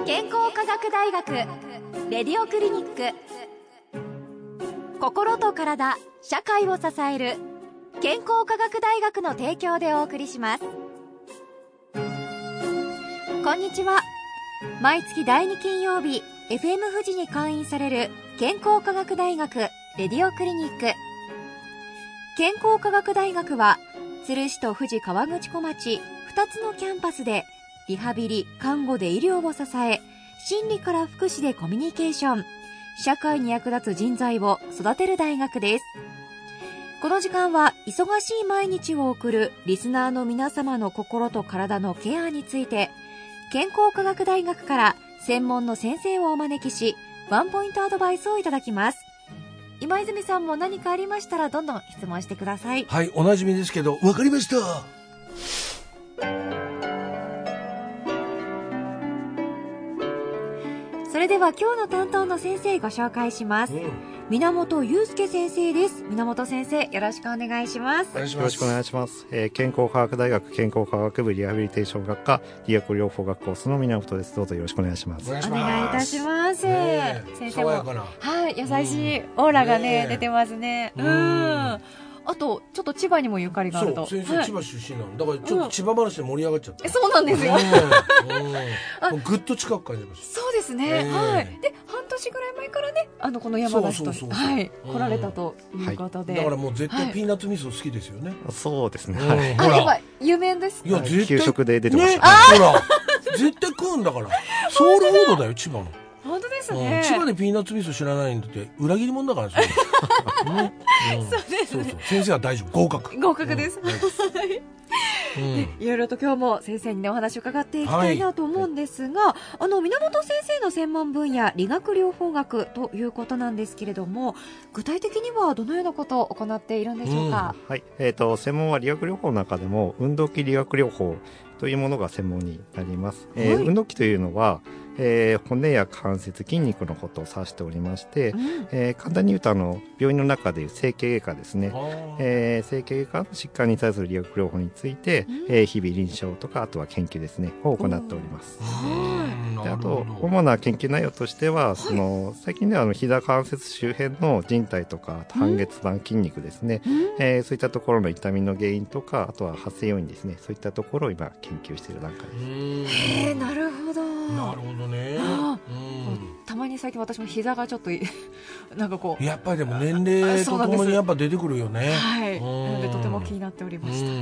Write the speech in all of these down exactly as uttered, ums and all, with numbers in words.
健康科学大学レディオクリニック、心と体、社会を支える健康科学大学の提供でお送りします。こんにちは。毎月だいに金曜日 エフエム 富士に会員される健康科学大学レディオクリニック。健康科学大学は鶴市と富士河口湖町ふたつのキャンパスでリハビリ・看護で医療を支え、心理から福祉でコミュニケーション、社会に役立つ人材を育てる大学です。この時間は忙しい毎日を送るリスナーの皆様の心と体のケアについて、健康科学大学から専門の先生をお招きし、ワンポイントアドバイスをいただきます。今泉さんも何かありましたらどんどん質問してください。 はい、おなじみですけど、わかりました。 それでは今日の担当の先生ご紹介します。うん、源祐介先生です。源先生、よろしくお願いします。 よろしくお願いします。えー、健康科学大学健康科学部リハビリテーション学科理学療法学コースの源です。どうぞよろしくお願いします。 お願いいたします。 ね、 先生も爽やかな、 はい、優しいオーラがね、ね出てますね。うん。うんあとちょっと千葉にもゆかりがあると。 そう、先生、はい、千葉出身なのだからちょっと千葉話で盛り上がっちゃった、 うん、そうなんですよ。 もうぐっと近く感じました。 そうですね、えー、はいで半年ぐらい前からね、あのこの山梨とはい来られたということで、 はい、だからもう絶対ピーナッツ味噌好きですよね。 はい、そうですね、 はい、 あやっぱ有名ですか。 いや絶対給食で出てました、 ね、ほら絶対食うんだからソウルフードだよ千葉の。 本当ですね、 うん、千葉でピーナッツ味噌知らないんだって裏切り者だからね、うん、そうですね。そうそう、先生は大丈夫、合格合格です、うんうん、いろいろと今日も先生に、ね、お話を伺っていきたいなと思うんですが、はい、あの源先生の専門分野理学療法学ということなんですけれども、具体的にはどのようなことを行っているんでしょうか。 うんはいえー、と専門は理学療法の中でも運動器理学療法というものが専門になります、はいえー、運動器というのはえー、骨や関節筋肉のことを指しておりまして、うんえー、簡単に言うとあの病院の中でいう整形外科ですね、えー、整形外科の疾患に対する理学療法について、うんえー、日々臨床とかあとは研究ですねを行っております。であと主な研究内容としては、はい、その最近ではあの膝関節周辺の靭帯とか半月板筋肉ですね、うんえー、そういったところの痛みの原因とかあとは発生要因ですね、そういったところを今研究している段階です。 へー、なるほどなるほどね、 うん、たまに最近私も膝がちょっとなんかこうやっぱりでも年齢とともにやっぱ出てくるよね。 はい、なのでとても気になっておりました。はい、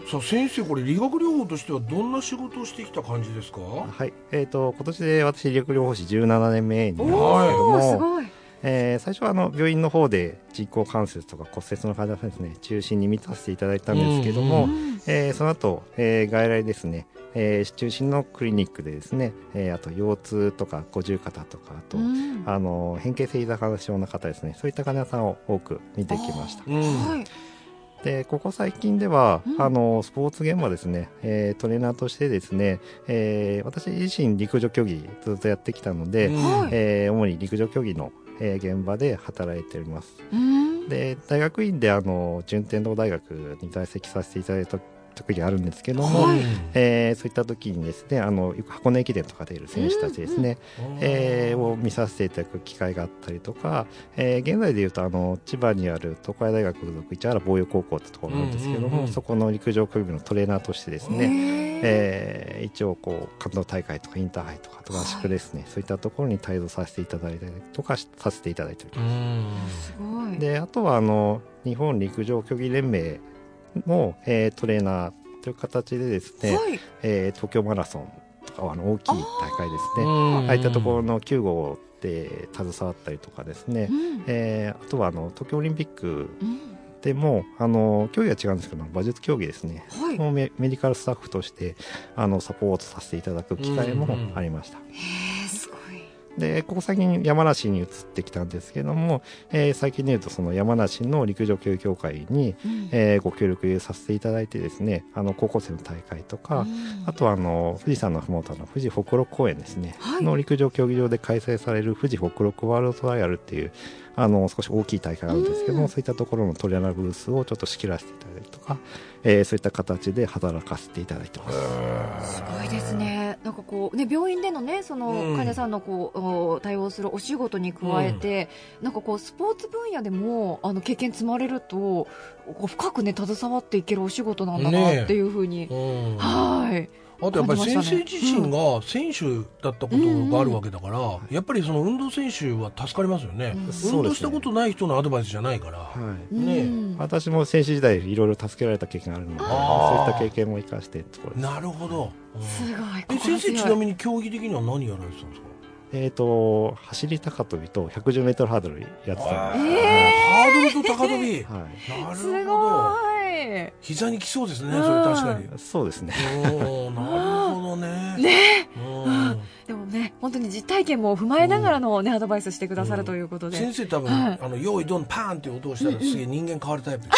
さあ先生、これ理学療法としてはどんな仕事をしてきた感じですか。 はい、えーと、今年で私理学療法士じゅうななねんめになるんですけども、すごいえー、最初はあの病院の方で人工関節とか骨折の患者さんですね中心に見させていただいたんですけども、うんうんえー、その後、えー、外来ですね、えー、中心のクリニックでですね、えー、あと腰痛とか五十肩とかあと、うん、あの変形性膝関節症の方ですね、そういった患者さんを多く見てきました。はいでここ最近では、うん、あのスポーツ現場ですね、えー、トレーナーとしてですね、えー、私自身陸上競技ずっとやってきたので、うんえー、主に陸上競技の、えー、現場で働いております。うんで大学院であの順天堂大学に在籍させていただいた時があるんですけども、はいえー、そういった時にですねあの箱根駅伝とかでいる選手たちですね、うんうんえー、を見させていただく機会があったりとか、えー、現在でいうとあの千葉にある東海大学附属市原防衛高校ってところなんですけども、うんうんうん、そこの陸上競技部のトレーナーとしてですね、えー、一応こう関東大会とかインターハイとか合宿ですね、はい、そういったところに帯同させていただいたりとかさせていただいております。すごいであとはあの日本陸上競技連盟の、えー、トレーナーという形でですね、はいえー、東京マラソンとかあの大きい大会ですね あ, ああいったところのきゅう号で携わったりとかですね、うんえー、あとはあの東京オリンピックでも、うん、あの競技は違うんですけど馬術競技ですね、はい、メ, メディカルスタッフとしてあのサポートさせていただく機会もありました。うんうん、へーすごいでここ最近山梨に移ってきたんですけども、えー、最近でいうとその山梨の陸上競技協会に、うんえー、ご協力させていただいてですねあの高校生の大会とか、うん、あとはあの富士山のふもとの富士北陸公園ですね、はい、の陸上競技場で開催される富士北陸ワールドトライアルっていうあの少し大きい大会があるんですけども、うん、そういったところのトレーナーブースをちょっと仕切らせていただいたりとか、えー、そういった形で働かせていただいてます。 すごいですね。 なんかこうね、病院でのね、その患者さんのこう対応するお仕事に加えて、うん、なんかこうスポーツ分野でもあの経験積まれるとこう深くね携わっていけるお仕事なんだなっていうふうに、ね、うん、はい。 あとやっぱり先生自身が選手だったことがあるわけだから、うん、やっぱりその運動選手は助かりますよね、うん、運動したことない人のアドバイスじゃないから、はいね、 うん、私も選手時代いろいろ助けられた経験があるので、そういった経験も生かしてってところです。 なるほど、 うん、すごい。 え先生ちなみに競技的には何やられてたんですか？ えーと走り高跳びと ひゃくじゅうメートル ハードルやってたんです。 えー、 ハードルと高跳び、はい、なるほど。 すごい。 膝にきそうですね、それ確かに。 そうですね。 おなるほどね。 ね、うん、でもね、本当に実体験も踏まえながらのね、アドバイスしてくださるということで。 先生多分、はい、あの用意ドンパーンっていう音をしたら、すげえ人間変わるタイプです。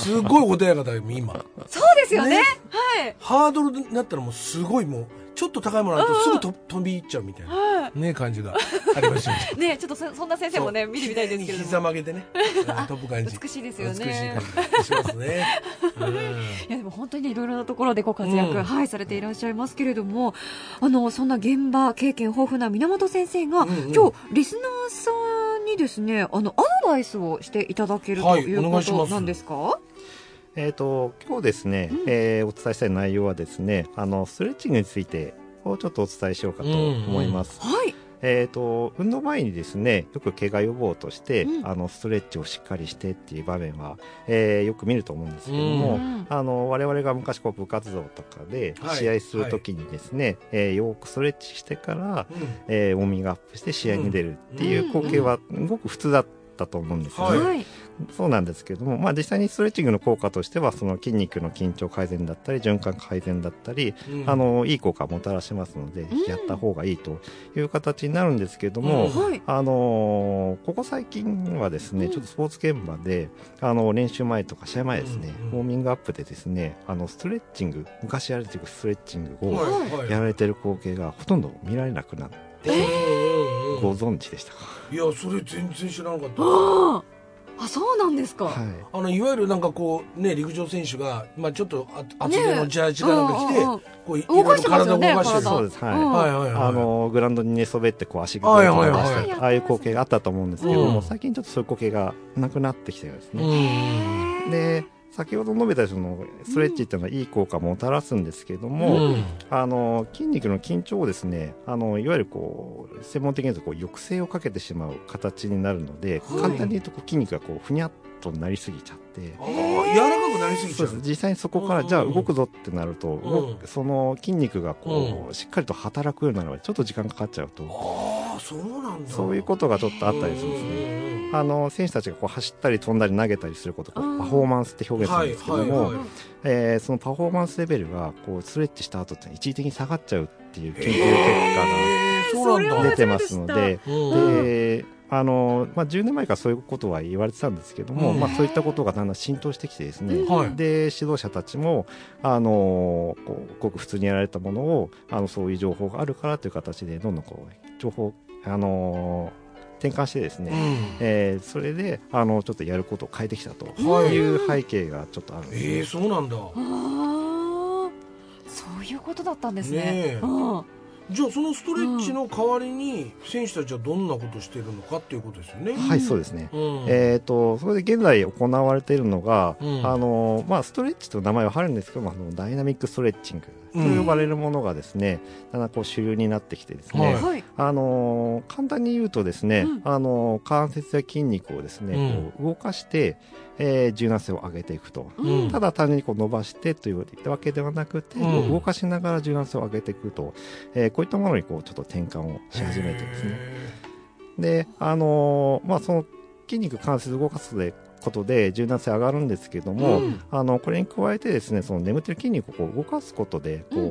すごい穏やかだよ今。 そうですよね。ね、はい。 ハードルになったらもうすごいもうちょっと高いものあるとすぐと飛び入っちゃうみたいな、はい、ね感じがありますよね。 ね、ちょっと そ, そんな先生もね見てみたいですけれども。 膝曲げてね、飛ぶ感じ。 美しいですよね。 美しい感じしますね。 うん、いやでも本当にねいろいろなところでご活躍、うん、はいされていらっしゃいますけれども、あのそんな現場経験豊富な源先生が、うんうん、今日リスナーさんにですねあのアドバイスをしていただける、はい、ということなんですか？ えーと、今日ですね、うん、えー、お伝えしたい内容はですね、あのストレッチングについてをちょっとお伝えしようかと思います。 うんうん、はい。 えーと、運動前にですねよく怪我予防として、うん、あのストレッチをしっかりしてっていう場面は、えー、よく見ると思うんですけども、うん、あの我々が昔こう部活動とかで試合するときにですね、はいはい、えー、よくストレッチしてから、うん、えー、ウォーミングアップして試合に出るっていう光景はすごく普通だったと思うんですよね。はい、そうなんですけども、まあ、実際にストレッチングの効果としてはその筋肉の緊張改善だったり循環改善だったり、うん、あのいい効果をもたらしますので、うん、やった方がいいという形になるんですけども、うん、あのここ最近はですね、うん、ちょっとスポーツ現場であの練習前とか試合前ですね、うん、ウォーミングアップでですねあのストレッチング昔やられているストレッチングをやられている光景がほとんど見られなくなって、ご存知でしたか？ いやそれ全然知らなかった。 あ、そうなんですか。 はい、あのいわゆるなんかこうね陸上選手がまあちょっと厚手のジャージかなんか着て、ね、こういろいろ体を動かしてる。 そうです。はい。はいはいはい。あのグラウンドに寝そべってこう足が動いてたり、ああいう光景があったと思うんですけども、うん、最近ちょっとそういう光景がなくなってきてるんですね。で。先ほど述べたそのストレッチっていうのはいい効果をもたらすんですけども、うん、あの筋肉の緊張をですねあのいわゆるこう専門的に言うとこう抑制をかけてしまう形になるので、はい、簡単に言うとこう筋肉がこうふにゃっとなりすぎちゃって、 あ柔らかくなりすぎちゃう。 そうです。実際にそこからじゃあ動くぞってなると、うん、その筋肉がこう、うん、しっかりと働くようになるまでちょっと時間かかっちゃうと、 ああそうなんだ。 そういうことがちょっとあったりするんですね。あの選手たちがこう走ったり飛んだり投げたりすることをパフォーマンスって表現するんですけども、はいはいはい、えー、そのパフォーマンスレベルがこうストレッチした後って一時的に下がっちゃうっていう研究結果が出てますので、であのまあ、じゅうねんまえからそういうことは言われてたんですけども、まあ、そういったことがだんだん浸透してきてですね、うん、で指導者たちもあのこうごく普通にやられたものをあのそういう情報があるからという形でどんどんこう情報あの転換してですね、うん、えー、それであのちょっとやることを変えてきたという背景がちょっとあるんです、ね。 えー、そうなんだ。 あそういうことだったんですね。ねうんじゃあそのストレッチの代わりに選手たちはどんなことをしているのかっていうことですよね。 はい、そうですね、うん、えーとそれで現在行われているのが、うん、あのまあ、ストレッチという名前はあるんですけども、あのダイナミックストレッチングと呼ばれるものがですね、うん、だんだんこう主流になってきてですね、はい、あの簡単に言うとですね、うん、あの関節や筋肉をですね、うん、こう動かして、えー、柔軟性を上げていくと、うん、ただ単純にこう伸ばしてというわけではなくて、うん、動かしながら柔軟性を上げていくと、えー、こういったものにこうちょっと転換をし始めてですね、であのー、まあその筋肉関節を動かすでことで柔軟性上がるんですけども、うん、あのこれに加えてですねその眠っている筋肉をこう動かすことでこう、うん、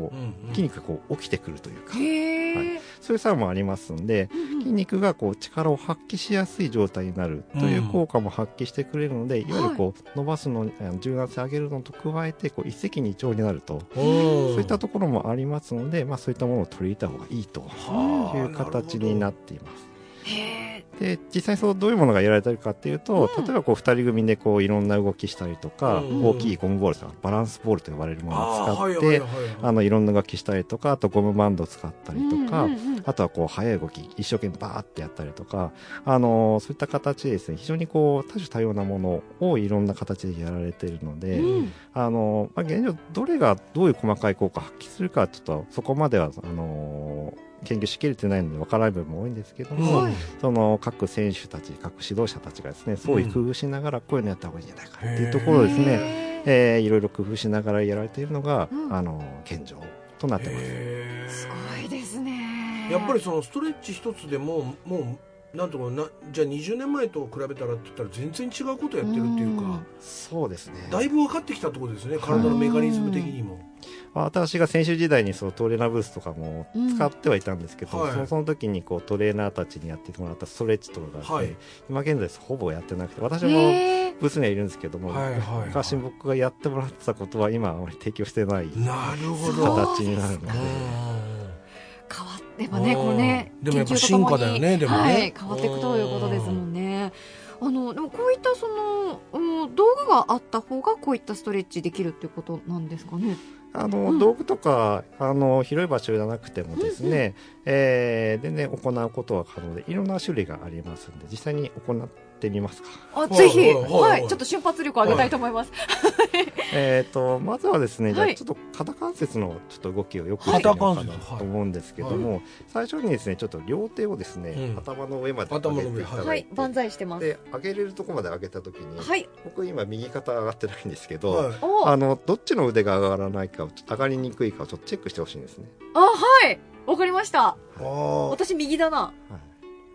筋肉がこう起きてくるというか、はい、そういう作用もありますので、うん、筋肉がこう力を発揮しやすい状態になるという効果も発揮してくれるので、うん、いわゆるこう伸ばすのに柔軟性上げるのと加えてこう一石二鳥になると、そういったところもありますので、まあ、そういったものを取り入れた方がいいという形になっています。 へで実際そうどういうものがやられてるかっていうと、うん、例えばこうふたり組でこういろんな動きしたりとか、うん、大きいゴムボールとかバランスボールと呼ばれるものを使ってあのいろんな動きしたりとか、あとゴムバンドを使ったりとか、うんうんうん、あとはこう速い動き一生懸命バーってやったりとか、あのそういった形でですね、非常にこう多種多様なものをいろんな形でやられているので、うん、あのまあ、現状どれがどういう細かい効果を発揮するかちょっとそこまではあのー研究しきれてないので分からない部分も多いんですけども、うん、その各選手たち各指導者たちがですねそういう工夫しながらこういうのやった方がいいんじゃないかっていうところをですね、えー、いろいろ工夫しながらやられているのが、うん、あの現状となってます。 すごいですね。 やっぱりそのストレッチ一つでももうなんとかなじゃあにじゅうねんまえと比べたらって言ったら全然違うことやってるっていうか、うん、 そうですね、 だいぶ分かってきたところですね、体のメカニズム的にも。 私が選手時代にそうトレーナーブースとかも使ってはいたんですけど、うん、そのその時にこうトレーナーたちにやってもらったストレッチとかが、ね、はい、今現在ほぼやってなくて、私もブースにはいるんですけども、はいはいはい、昔僕がやってもらってたことは今あまり提供してない形になるので。 変わってばね、これね、 でもやっぱ進化だよね、でもね、 はい、変わっていくということですもんね。あのでもこういったその、うん、道具があった方がこういったストレッチできるっていうことなんですかね。 あの、うん、道具とかあの広い場所じゃなくてもですね、うんうん、えー、でね行うことは可能でいろんな種類がありますので実際に行ってみますか。 あ、ぜひ、はいはいはいはい、ちょっと瞬発力を上げたいと思います。 はい、えっとまずはですね、じゃあちょっと肩関節のちょっと動きをよくしてみようかなと思うんですけども、はい、最初にですねちょっと両手をですね、うん、頭の上まで上げていただいて、はい、 万歳してます。 で上げれるところまで上げたときに、はい、僕今右肩上がってないんですけど、はい、あのどっちの腕が上がらないかをちょっと上がりにくいかをちょっとチェックしてほしいんですね。 あ、はい、わかりました。あ、私右だな。はい、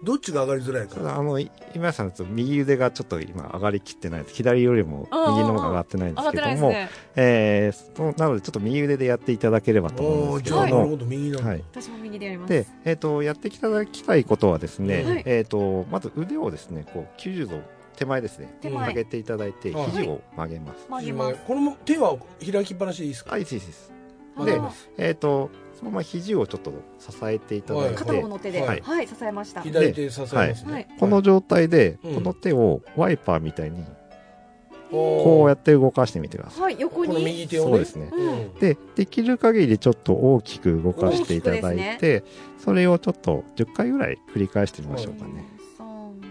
どっちが上がりづらいか。 あの今さんと右腕がちょっと今上がりきってないです。左よりも右の方が上がってないんですけども、ね、えー、なのでちょっと右腕でやっていただければと思うんですけども、 なるほど、右なんだ。はい、 私も右でやります。 で、えーと、やっていただきたいことはですね、はい、えーと、まず腕をですねこうきゅうじゅうど手前ですね上げていただいて肘を曲げます。 曲げます。 この手は開きっぱなしでいいですか。 あ、いいですいいです。で、えーとそのまま肘をちょっと支えていただいて、 片方の手で、はいはい、支えました。 左手で支えますね。 はい、この状態で、うん、この手をワイパーみたいにこうやって動かしてみてください。 はい、横に。 この右手をね。 そうですね。うん、で、できる限りちょっと大きく動かしていただいて、ね、それをちょっとじゅっかいぐらい繰り返してみましょうかね。 さん、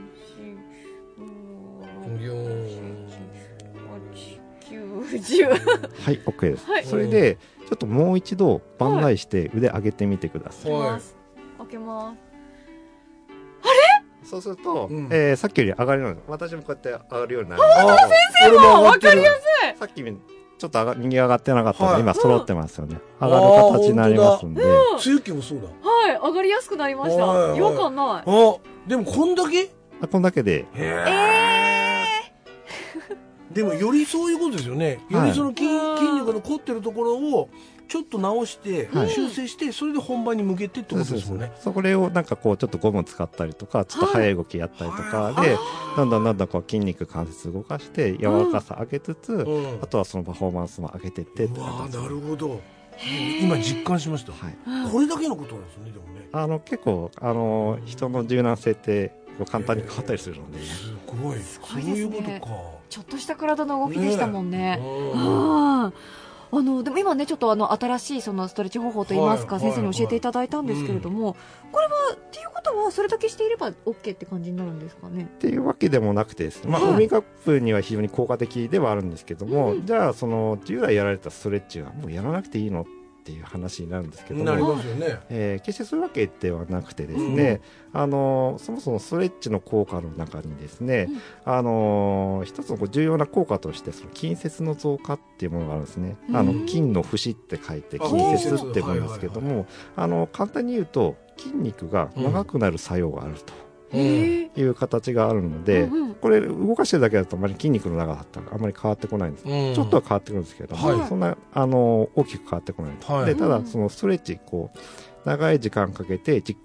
よん、 はち、きゅう、じゅう。はい、 OK です。はい、それで、ちょっともう一度万歳して腕上げてみてください。 はい、開けます。あれ？ そうすると、うん、えー、さっきより上がるように、私もこうやって上がるようになる。 本田先生も分かりやすい。 さっきちょっと上が右上がってなかったので、はい、今揃ってますよね。うん、上がる形になりますんで。 強気もそうだ。 はい、上がりやすくなりました。違和感ない。 あ、でもこんだけ？ あ、こんだけで。 へえ。 でもよりそういうことですよね。よりその筋、はい、筋肉の凝ってるところをちょっと直して、はい、修正して、それで本番に向けてってことですもんね。 それをなんかこうちょっとゴム使ったりとか、ちょっと速い動きやったりとかで、どんどんどんどんこう筋肉関節動かして柔らかさ上げつつ、うん、あとはそのパフォーマンスも上げていってって形。ああ、なるほど。今実感しました。はい、これだけのことなんですね。でもね。 あの結構あの人の柔軟性って簡単に変わったりするので、 すごい、そういうことか。 ちょっとした体の動きでしたもんね。ああのでも今ねちょっとあの新しいそのストレッチ方法といいますか、はい、先生に教えていただいたんですけれども、はいはいはい、これはっていうことはそれだけしていれば OK って感じになるんですかね。 っていうわけでもなくてですね、まあ、はい、ウォーミングアップには非常に効果的ではあるんですけども、うん、じゃあその従来やられたストレッチはもうやらなくていいのっていう話になるんですけども、 なりますよね。 えー、決してそういうわけではなくてですね、うん、あのそもそもストレッチの効果の中にですね、うん、あの一つの重要な効果としてその筋節の増加っていうものがあるんですね。うん、あの筋の節って書いて筋節って言うんですけども、あの簡単に言うと筋肉が長くなる作用があると。うん、いう形があるので、うんうん、これ動かしてるだけだとあまり筋肉の長さってあんまり変わってこないんです、うん、ちょっとは変わってくるんですけども、はい、そんなあの大きく変わってこないんです、はい、でただそのストレッチこう長い時間かけてじっくり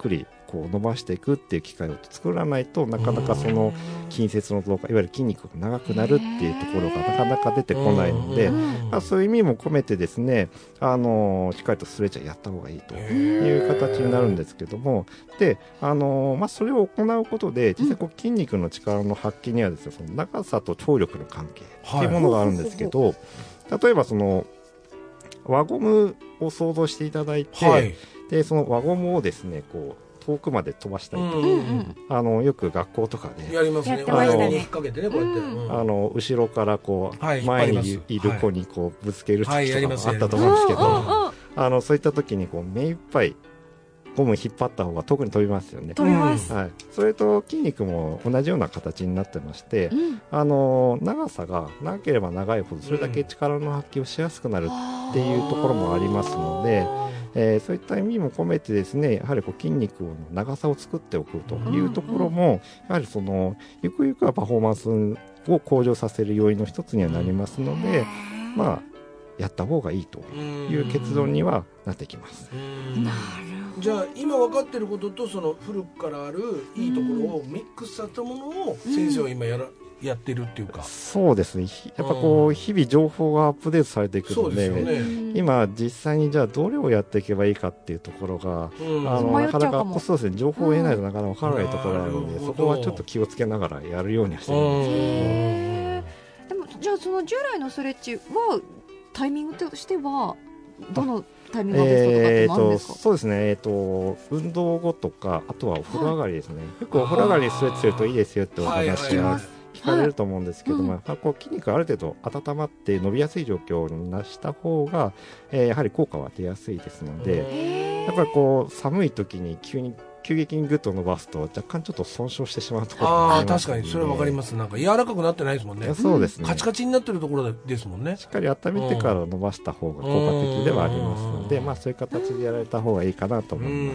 こう伸ばしていくっていう機会を作らないとなかなかその筋節の増加いわゆる筋肉が長くなるっていうところがなかなか出てこないので、まあ、そういう意味も込めてですねあのしっかりとストレッチはやった方がいいという形になるんですけども、であの、まあ、それを行うことで実際こう筋肉の力の発揮にはですねその長さと張力の関係っていうものがあるんですけど、はい、例えばその輪ゴムを想像していただいて、はい、でその輪ゴムをですねこう遠くまで飛ばしたりとか、うんうん、あのよく学校とかで、ね、 やりますね。あの引っ掛けてねこうやって、うん、 あの後ろからこう、はい、前にいる子にこうぶつける時とかもあったと思うんですけど、はい、あのそういった時にこう目いっぱいゴム引っ張った方が特に飛びますよね。 飛びます、 はい、それと筋肉も同じような形になってまして、うん、あの長さが長ければ長いほどそれだけ力の発揮をしやすくなるっていうところもありますので、えー、そういった意味も込めてですねやはりこう筋肉の長さを作っておくというところも、うんうん、やはりそのゆくゆくはパフォーマンスを向上させる要因の一つにはなりますので、まあやった方がいいという結論にはなってきます。 なるほど。 じゃあ今分かっていることとその古くからあるいいところをミックスさせたものを先生は今やら、やってるっていうか。 そうですね。やっぱこう日々情報がアップデートされていくので、そうですよね、今実際にじゃあどれをやっていけばいいかっていうところが、うん、あのなかなかそうですね情報を得ないとなかなか分からないところがあるので、うん、そこはちょっと気をつけながらやるようにはしてるんですけど。でもじゃあその従来のストレッチはタイミングとしてはどのタイミングがベストとかってもあるんですか？ えー、そうですね、えー、と運動後とかあとはお風呂上がりですね、はい、よくお風呂上がりにストレッチするといいですよってお話が聞かれると思うんですけども、はいはい、こう筋肉がある程度温まって伸びやすい状況になした方が、えー、やはり効果は出やすいですので、やっぱりこう寒い時に急に急激にグッと伸ばすと若干ちょっと損傷してしまうところがありますので。 ああ確かにそれは分かります。なんか柔らかくなってないですもんね。 そうですね、 カチカチになってるところですもんね。 しっかり温めてから伸ばした方が効果的ではありますので、まあ、そういう形でやられた方がいいかなと思います。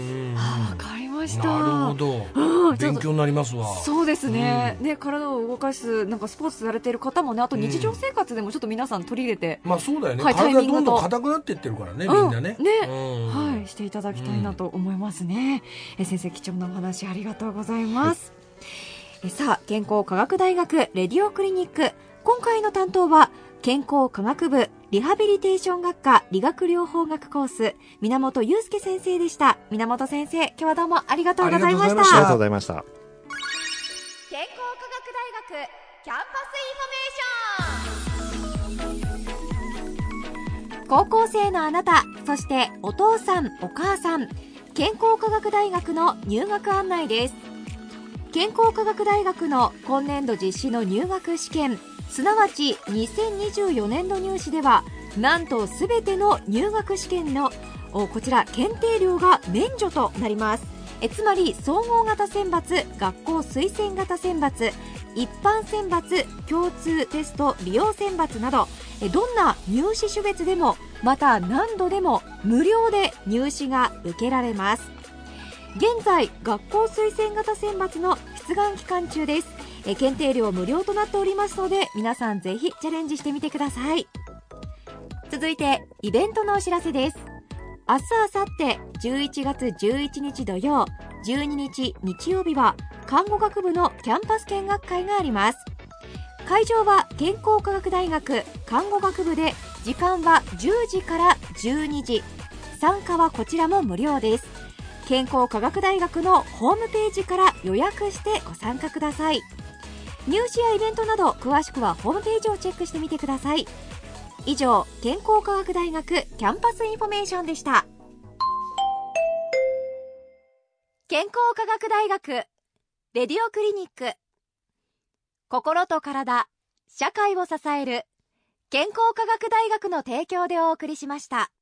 わかりました。 なるほど、うん、勉強になりますわ。 そうですね、うん、ね体を動かすなんかスポーツされている方もね、あと日常生活でもちょっと皆さん取り入れて、 うん、まあそうだよね、はい、体どんどん硬くなっていってるからね、みんなね、 うん、ね、うん、はい、していただきたいなと思いますね、うん、え先生貴重なお話ありがとうございます、はい、えさあ健康科学大学レディオクリニック、今回の担当は健康科学部リハビリテーション学科理学療法学コース源祐介先生でした。源先生、今日はどうもありがとうございました。 ありがとうございました。 健康科学大学キャンパスインフォメーション。高校生のあなた、そしてお父さんお母さん、健康科学大学の入学案内です。健康科学大学の今年度実施の入学試験、すなわちにせんにじゅうよねんど入試ではなんとすべての入学試験のこちら検定料が免除となります。えつまり総合型選抜、学校推薦型選抜、一般選抜、共通テスト利用選抜などえどんな入試種別でもまた何度でも無料で入試が受けられます。現在学校推薦型選抜の出願期間中です。え検定料無料となっておりますので皆さんぜひチャレンジしてみてください。続いてイベントのお知らせです。明日明後日じゅういちがつじゅういちにち土曜、じゅうににち日曜日は看護学部のキャンパス見学会があります。会場は健康科学大学看護学部で、時間はじゅうじからじゅうにじ、参加はこちらも無料です。健康科学大学のホームページから予約してご参加ください。入試やイベントなど詳しくはホームページをチェックしてみてください。以上、健康科学大学キャンパスインフォメーションでした。健康科学大学レディオクリニック、心と体、社会を支える健康科学大学の提供でお送りしました。